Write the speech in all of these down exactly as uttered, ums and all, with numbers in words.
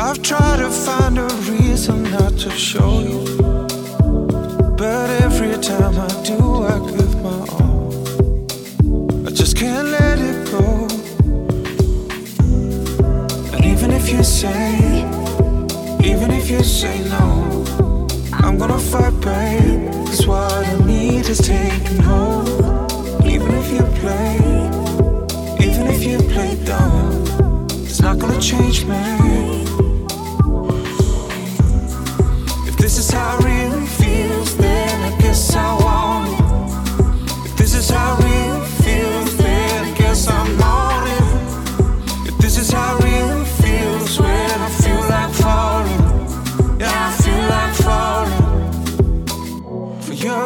I've tried to find a reason not to show you, but every time I do, I give my all. I just can't let it go. And even if you say, even if you say no, I'm gonna fight, babe, 'cause what I need is taking hold. Even if you play, even if you play dumb, it's not gonna change me. If this is how it really feels, then I guess I want it. If this is how it really feels, then I guess I'm on it. If this is how it really feels, when I feel like falling, yeah, I feel like falling for you.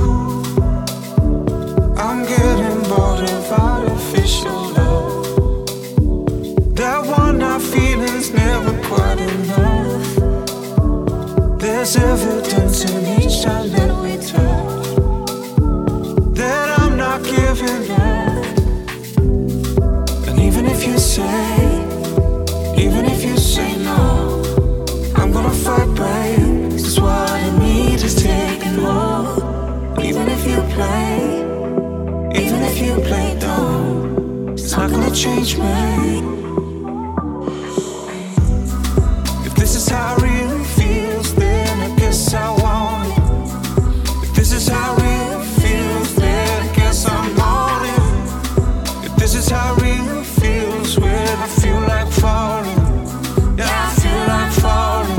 I'm getting bored of artificial love. That one-night feeling's never quite enough. There's evidence in each time that we touch that I'm not giving up. And even if you say, even if you say no, I'm gonna fight, babe, 'cause what I need is taking hold. Even if you play, even if you play dumb, it's not gonna change me. If this is how it really feels, then I guess I want it. If this is how it really feels, then I guess I'm on it. If this is how it really feels, when I feel like falling, yeah, I feel like falling.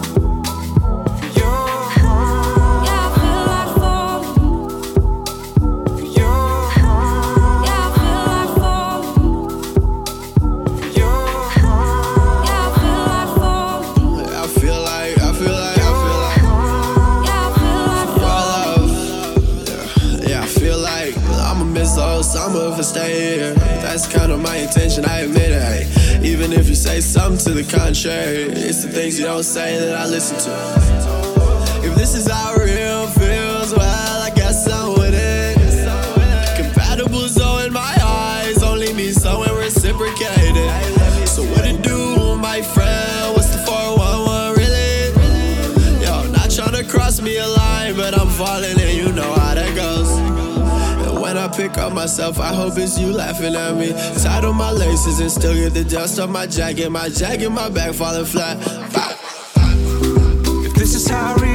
Summer if I stay here, that's kind of my intention, I admit it. Hey, even if you say something to the contrary, it's the things you don't say that I listen to. If this is how real feels, well, I guess I'm with it. Compatible zone in my eyes only means someone reciprocated. So what it do, my friend? What's the four one one really? Yo, not trying to cross me a line, but I'm falling and you know how that goes. When I pick up myself, I hope it's you laughing at me. Tied on my laces and still get the dust off my jacket. My jacket, my back falling flat. If this is how it